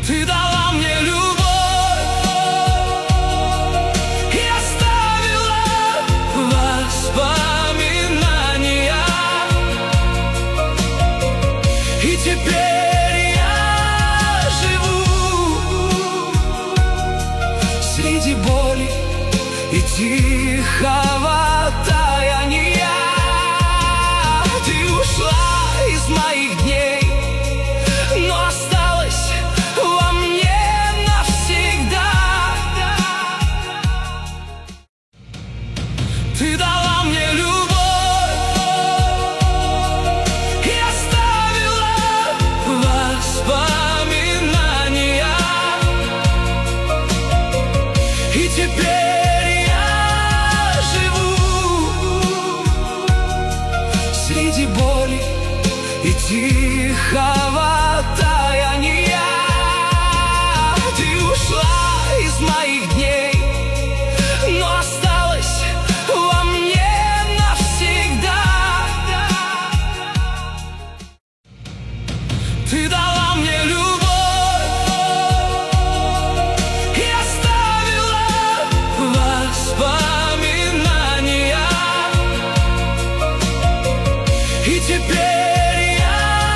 Ты дала мне любовь и оставила воспоминания, и теперь я живу среди боли и тихого таяния. Ты ушла из моих дней, но осталась во мне навсегда. Ты дала мне любовь и оставила воспоминания, и теперь я живу среди боли и тихого таяния. Ты ушла из моих дней, но осталась во мне навсегда. Ты дала